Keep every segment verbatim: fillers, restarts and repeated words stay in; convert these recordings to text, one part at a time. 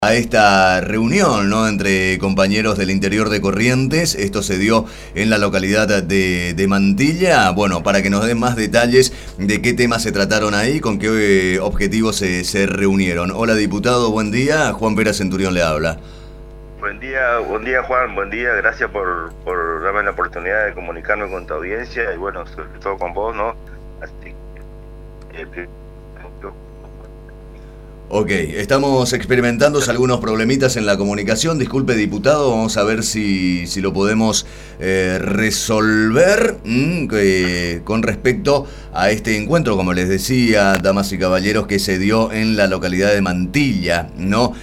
A esta reunión, ¿no?, entre compañeros del interior de Corrientes. Esto se dio en la localidad de, de Mantilla. Bueno, para que nos den más detalles de qué temas se trataron ahí, con qué eh, objetivos se, se reunieron. Hola, diputado, buen día. Juan Pera Centurión le habla. Buen día, buen día Juan, buen día, gracias por, por darme la oportunidad de comunicarme con tu audiencia y bueno, sobre todo con vos, ¿no? Así que, eh, Ok, estamos experimentando algunos problemitas en la comunicación. Disculpe, diputado, vamos a ver si, si lo podemos eh, resolver mmm, que, con respecto a este encuentro, como les decía, damas y caballeros, que se dio en la localidad de Mantilla, ¿no?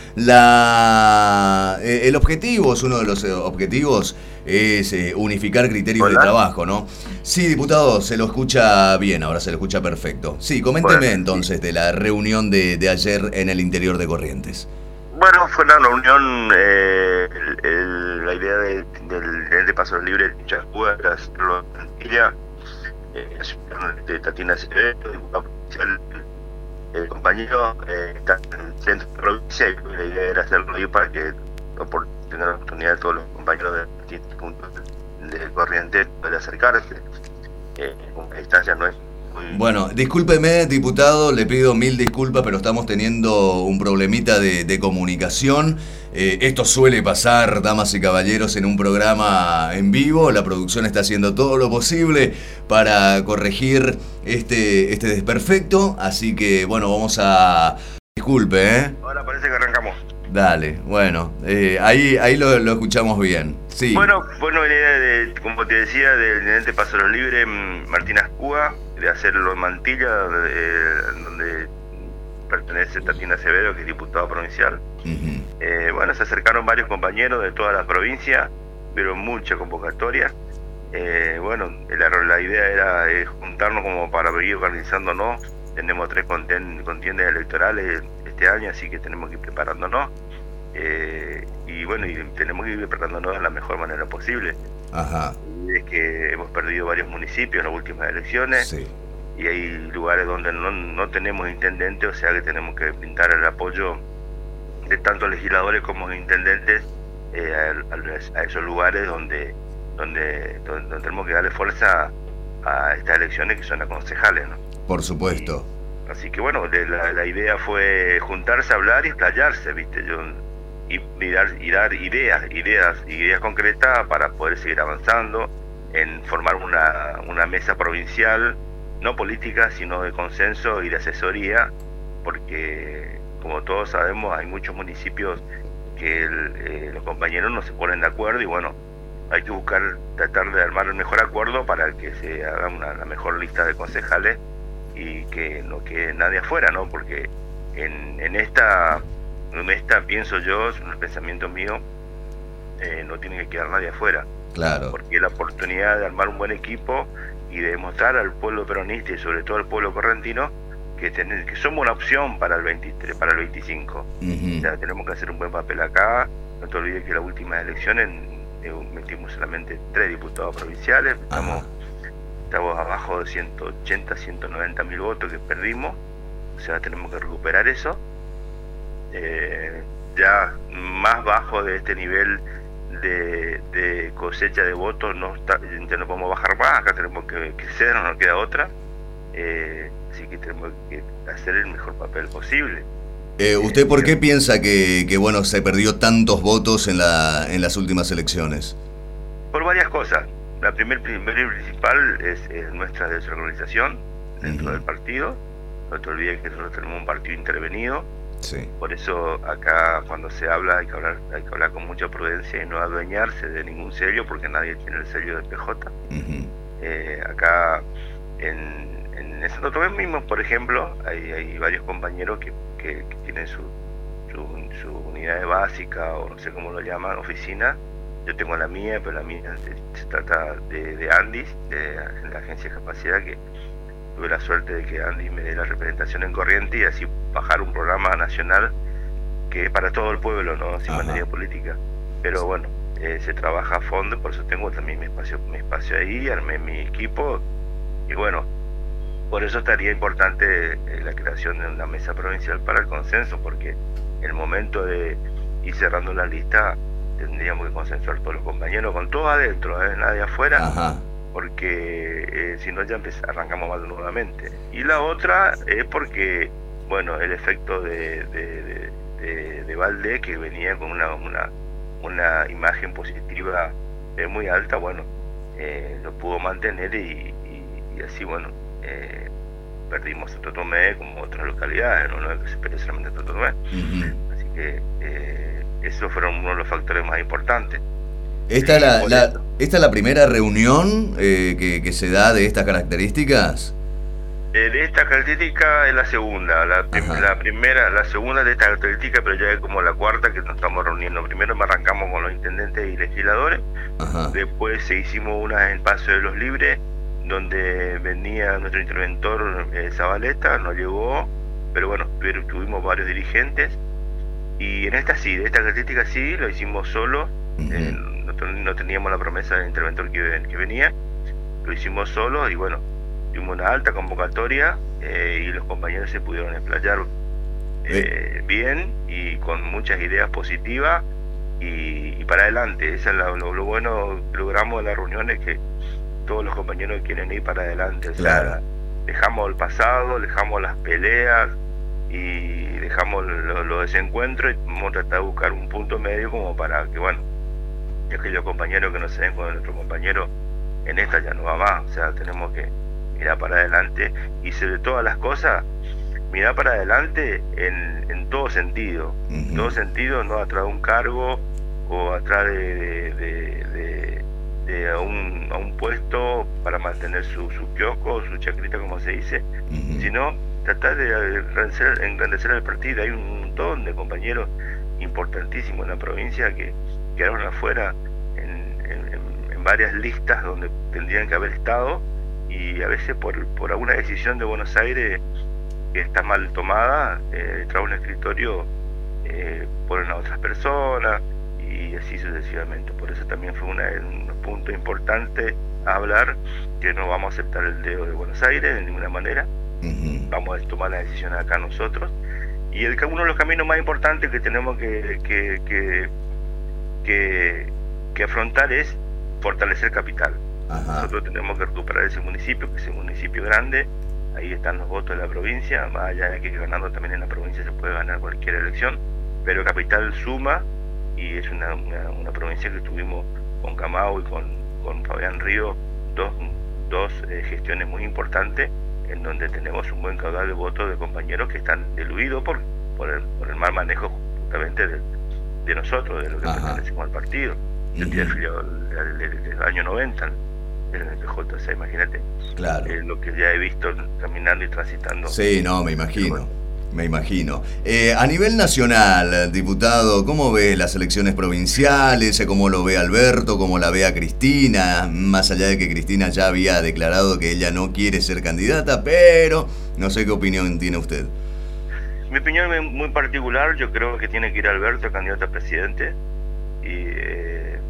La, eh, el objetivo, es uno de los objetivos, es eh, unificar criterios ¿Hola? de trabajo, ¿no? Sí, diputado, se lo escucha bien, ahora se lo escucha perfecto. Sí, coménteme Bueno, entonces de la reunión de, de ayer en el interior de Corrientes. bueno, fue una reunión, eh, el, el, la idea de, del del de Paso Libre de Chascúa era hacerlo en Mantilla, eh, de Tatiana Acevedo, diputado provincial, el compañero eh, está en el centro de la provincia y la idea era hacerlo ahí para que tengan la oportunidad de todos los compañeros de distintos puntos de, de Corrientes poder acercarse. Eh, la distancia no es muy... Bueno, discúlpeme, diputado, le pido mil disculpas, pero estamos teniendo un problemita de, de comunicación. Eh, esto suele pasar, damas y caballeros, en un programa en vivo. La producción está haciendo todo lo posible para corregir este, este desperfecto. Así que, bueno, vamos a... Disculpe, ¿eh? Ahora parece que arrancamos. Dale, bueno, eh, ahí, ahí lo, lo escuchamos bien. Sí. Bueno, bueno, la idea de, como te decía, del Intendente Paso Libre, Martín Ascúa, de hacerlo en Mantilla, eh, donde pertenece Tatiana Acevedo, que es diputado provincial. Uh-huh. Eh, bueno, se acercaron varios compañeros de toda la provincia, pero mucha convocatoria. Eh, bueno, la, la idea era eh, juntarnos como para ir organizándonos. Tenemos tres contiendas electorales este año, así que tenemos que ir preparándonos. Eh, y bueno, y tenemos que ir preparándonos de la mejor manera posible. Ajá. Y es que hemos perdido varios municipios en las últimas elecciones. Sí. Y hay lugares donde no, no tenemos intendente, o sea que tenemos que brindar el apoyo de tanto legisladores como intendentes eh, a, a esos lugares donde, donde, donde, donde tenemos que darle fuerza a estas elecciones que son las concejales, ¿no? Por supuesto. Y, así que bueno, la, la idea fue juntarse, hablar y explayarse, ¿viste? Yo, y, y, dar, y dar ideas, ideas, ideas concretas para poder seguir avanzando en formar una, una mesa provincial, no política, sino de consenso y de asesoría, porque como todos sabemos hay muchos municipios que el, eh, los compañeros no se ponen de acuerdo y bueno, hay que buscar, tratar de armar el mejor acuerdo para que se haga una, la mejor lista de concejales y que no quede nadie afuera, ¿no? Porque en, en esta, en esta pienso yo, es un pensamiento mío, eh, no tiene que quedar nadie afuera. Claro. Porque es la oportunidad de armar un buen equipo y de demostrar al pueblo peronista y sobre todo al pueblo correntino que, ten, que somos una opción para el veintitrés, para el veinticinco. Uh-huh. O sea, tenemos que hacer un buen papel acá. No te olvides que en las últimas elecciones eh, metimos solamente tres diputados provinciales. Estamos, estamos abajo de ciento ochenta, ciento noventa mil votos que perdimos. O sea, tenemos que recuperar eso. Eh, ya más bajo de este nivel de, de cosecha de votos no está, ya no podemos bajar más, acá tenemos que crecer, no nos queda otra, eh, así que tenemos que hacer el mejor papel posible. Eh, ¿Usted por qué piensa que, que bueno se perdió tantos votos en la en las últimas elecciones? Por varias cosas. La primera primer y principal es, es nuestra desorganización dentro uh-huh. del partido. No te olvides que nosotros tenemos un partido intervenido. Sí. Por eso acá cuando se habla hay que hablar hay que hablar con mucha prudencia y no adueñarse de ningún sello porque nadie tiene el sello de P J. Uh-huh. Eh, acá en, en Santo Tomé mismo, por ejemplo, hay, hay varios compañeros que, que, que tienen su, su, su unidad básica o no sé cómo lo llaman, oficina. Yo tengo la mía, pero la mía se, se trata de, de Andis, de, de la agencia de capacidad, que tuve la suerte de que Andy me dé la representación en Corrientes y así bajar un programa nacional que es para todo el pueblo, no sin materia política. Pero bueno, eh, se trabaja a fondo, por eso tengo también mi espacio, mi espacio ahí, armé mi equipo y bueno, Por eso estaría importante eh, la creación de una mesa provincial para el consenso, porque en el momento de ir cerrando la lista tendríamos que consensuar todos los compañeros, con todo adentro, ¿eh? Nadie afuera. Ajá. Porque eh, si no ya arrancamos mal nuevamente. Y la otra es porque, bueno, el efecto de, de, de, de, de Valdés, que venía con una, una, una imagen positiva eh, muy alta, bueno, eh, lo pudo mantener y, y, y así, bueno, eh, perdimos Santo Tomé como otras localidades, no, no es que se perdió solamente Santo Tomé. Uh-huh. Así que eh, esos fueron uno de los factores más importantes. ¿Esta es la, la, esta es la primera reunión eh, que, que se da de estas características? Eh, de esta característica es la segunda, la, prim- la primera, la segunda de esta característica, pero ya es como la cuarta que nos estamos reuniendo. Primero me arrancamos con los intendentes y legisladores. Ajá. Después se hicimos una en Paso de los Libres, donde venía nuestro interventor eh, Zabaleta, no llegó, pero bueno, tuvimos varios dirigentes. Y en esta sí, de esta característica sí, lo hicimos solo. Uh-huh. eh, no, no teníamos la promesa del interventor que, que venía, lo hicimos solo y bueno, tuvimos una alta convocatoria eh, y los compañeros se pudieron explayar eh, bien y con muchas ideas positivas y, y para adelante. Eso es lo, lo, lo bueno que logramos de las reuniones, que todos los compañeros quieren ir para adelante. O claro. sea, dejamos el pasado, dejamos las peleas y dejamos los lo desencuentros y vamos a tratar de buscar un punto medio como para que, bueno, aquellos compañeros que no se den con nuestro compañero en esta ya no va más. O sea, tenemos que mirar para adelante y sobre todas las cosas, mirar para adelante en, en todo sentido. Uh-huh. En todo sentido, no atrás de un cargo o atrás de, de, de, de, de a, un, a un puesto para mantener su, su kiosco, su chacrita, como se dice, uh-huh. sino tratar de engrandecer, engrandecer el partido. Hay un montón de compañeros importantísimos en la provincia que quedaron afuera en, en, en varias listas donde tendrían que haber estado, y a veces por, por alguna decisión de Buenos Aires que está mal tomada, eh, tras un escritorio eh, ponen a otras personas y así sucesivamente. Por eso también fue una, un punto importante a hablar, que no vamos a aceptar el dedo de Buenos Aires de ninguna manera. Uh-huh. Vamos a tomar la decisión acá nosotros, y el, uno de los caminos más importantes que tenemos que, que, que Que, que afrontar es fortalecer Capital. Ajá. Nosotros tenemos que recuperar ese municipio, que es un municipio grande. Ahí están los votos de la provincia, más allá de que ganando también en la provincia se puede ganar cualquier elección, pero Capital suma, y es una, una, una provincia que tuvimos con Camau y con, con Fabián Río dos, dos eh, gestiones muy importantes, en donde tenemos un buen caudal de votos de compañeros que están diluidos por, por, el, por el mal manejo justamente del de nosotros, de lo que pertenecemos al partido. Yo estoy afiliado desde el año noventa en el P J, o sea, imagínate. Claro. Eh, lo que ya he visto caminando y transitando. Sí, no, me imagino, bueno. me imagino. Eh, a nivel nacional, diputado, ¿cómo ve las elecciones provinciales? ¿Cómo lo ve Alberto? ¿Cómo la ve a Cristina? Más allá de que Cristina ya había declarado que ella no quiere ser candidata, pero no sé qué opinión tiene usted. Mi opinión es muy particular. Yo creo que tiene que ir Alberto candidato a presidente, y eh,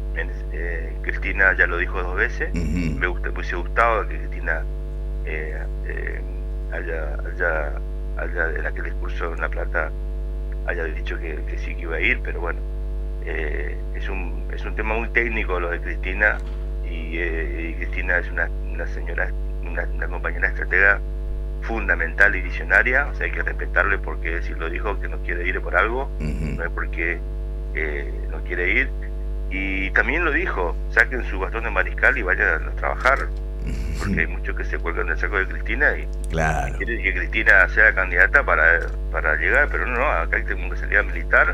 eh, Cristina ya lo dijo dos veces. Uh-huh. Me gusta, me hubiese gustado que Cristina eh, eh, haya, haya, haya en aquel discurso en La Plata haya dicho que, que sí que iba a ir, pero bueno, eh, es un es un tema muy técnico lo de Cristina, y, eh, y Cristina es una, una señora, una, una compañera estratega fundamental y visionaria. O sea, hay que respetarle, porque si lo dijo que no quiere ir por algo, uh-huh. no es porque eh, no quiere ir. Y también lo dijo, saquen su bastón de mariscal y vayan a trabajar, uh-huh. porque hay muchos que se cuelgan del saco de Cristina y, claro. y quieren que Cristina sea candidata para, para llegar, pero no, acá hay que salir a militar,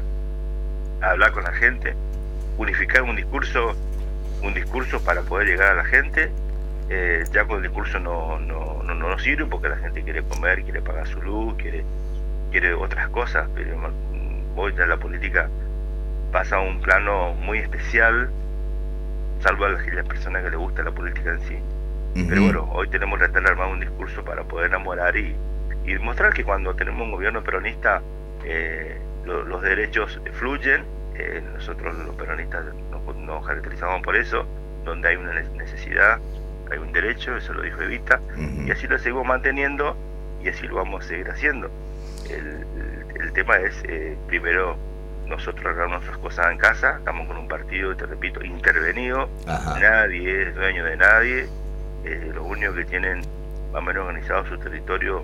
a hablar con la gente, unificar un discurso, un discurso para poder llegar a la gente. Eh, ya con el discurso no, no, no, no nos sirve, porque la gente quiere comer, quiere pagar su luz, quiere, quiere otras cosas, pero hoy ya la política pasa a un plano muy especial, salvo a las, las personas que les gusta la política en sí. Uh-huh. Pero bueno, hoy tenemos que tratar de armar un discurso para poder enamorar y, y demostrar que cuando tenemos un gobierno peronista, eh, lo, los derechos fluyen. Eh, nosotros los peronistas nos, nos caracterizamos por eso. Donde hay una necesidad, hay un derecho, eso lo dijo Evita, uh-huh. y así lo seguimos manteniendo y así lo vamos a seguir haciendo. El, el, el tema es, eh, primero, nosotros arreglar nuestras cosas en casa, estamos con un partido, te repito, intervenido, Ajá. nadie es dueño de nadie, eh, los únicos que tienen más o menos organizado su territorio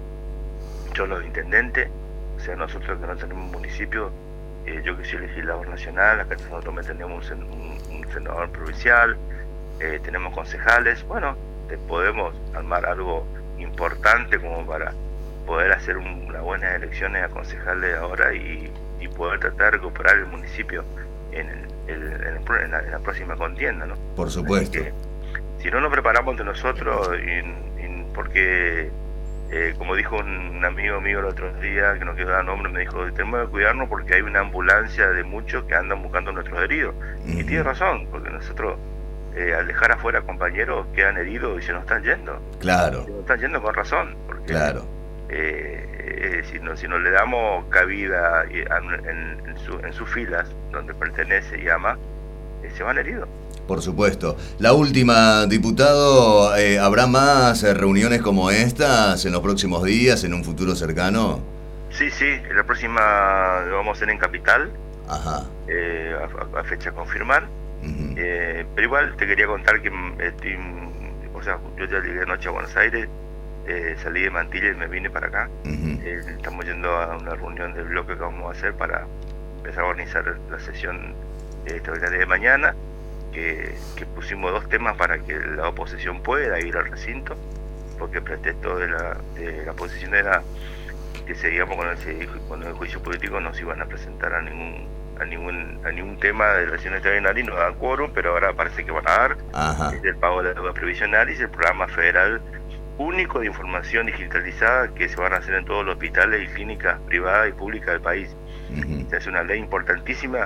son los intendentes, o sea, nosotros que no tenemos municipio, eh, yo que soy legislador nacional, acá nosotros también tenemos un, un, un senador provincial, eh, tenemos concejales, bueno, te podemos armar algo importante como para poder hacer un, unas buenas elecciones a concejales ahora y, y poder tratar de recuperar el municipio en, el, el, en, el, en, la, en la próxima contienda, ¿no? Por supuesto. Que, si no nos preparamos de nosotros, y, y porque, eh, como dijo un amigo mío el otro día, que no quiero dar nombre, me dijo, tenemos que cuidarnos porque hay una ambulancia de muchos que andan buscando a nuestros heridos. Uh-huh. Y tiene razón, porque nosotros, eh, al dejar afuera compañeros, quedan heridos y se nos están yendo. Claro. Se nos están yendo con razón, porque... Claro. Eh, eh, si, no, si no le damos cabida en, en, en, su, en sus filas, donde pertenece y ama, eh, se van heridos. Por supuesto. La última, diputado, eh, ¿habrá más eh, reuniones como estas en los próximos días, en un futuro cercano? Sí, sí, la próxima lo vamos a hacer en Capital, Ajá. Eh, a, a fecha a confirmar, uh-huh. eh, pero igual te quería contar que estoy, o sea, yo ya llegué anoche a Buenos Aires. Eh, salí de Mantilla y me vine para acá. Uh-huh. eh, estamos yendo a una reunión del bloque que vamos a hacer para empezar a organizar la sesión eh, extraordinaria de mañana, que, que pusimos dos temas para que la oposición pueda ir al recinto, porque el pretexto de la, de la oposición era que seguíamos con el, con el juicio político, no se iban a presentar a ningún a ningún a ningún tema de la sesión extraordinaria y no dan quórum, pero ahora parece que van a dar. Ajá. Es el pago de la deuda previsional y es el programa federal único de información digitalizada que se van a hacer en todos los hospitales y clínicas privadas y públicas del país. Uh-huh. Es una ley importantísima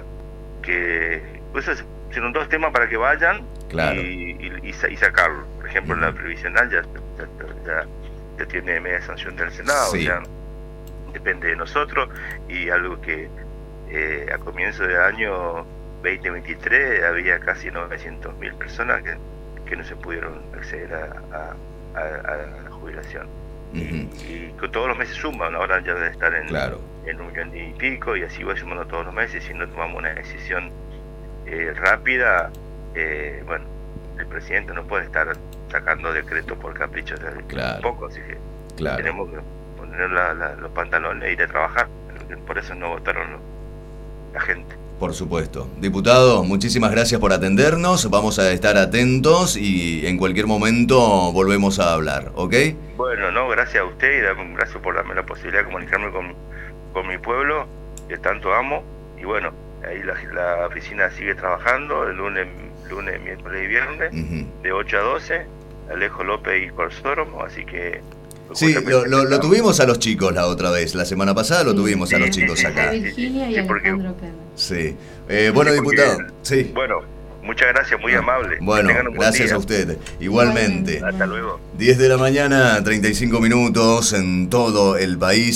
que pues son dos temas para que vayan, claro. y, y, y, y sacarlo. Por ejemplo, uh-huh. la previsional ya, ya, ya, ya tiene media sanción del Senado, sí. ya depende de nosotros, y algo que eh, a comienzo del año veinte veintitrés había casi novecientas mil personas que, que no se pudieron acceder a, a A, a la jubilación. Uh-huh. y, y que todos los meses suman, ahora ya debe estar en, claro. en un millón y pico, y así va sumando todos los meses. Si no tomamos una decisión eh, rápida, eh, bueno, el presidente no puede estar sacando decretos por caprichos de claro. poco, así que claro. tenemos que poner la, la, los pantalones e ir a trabajar. Por eso no votaron los, la gente. Por supuesto. Diputado, muchísimas gracias por atendernos, vamos a estar atentos y en cualquier momento volvemos a hablar, ¿ok? Bueno, no, gracias a usted y gracias por darme la posibilidad de comunicarme con, con mi pueblo, que tanto amo, y bueno, ahí la, la oficina sigue trabajando, el lunes, lunes, miércoles y viernes, uh-huh. de ocho a doce, Alejo López y Corsóromo, así que... Sí, lo, lo, lo tuvimos a los chicos la otra vez, la semana pasada lo tuvimos sí, a los sí, chicos sí, acá. Sí, Virginia y Alejandro Pérez. Sí, eh, bueno, sí, diputado. Sí. Bueno, muchas gracias, muy amable. Bueno, gracias a usted. Igualmente. Hasta luego. diez de la mañana, treinta y cinco minutos en todo el país.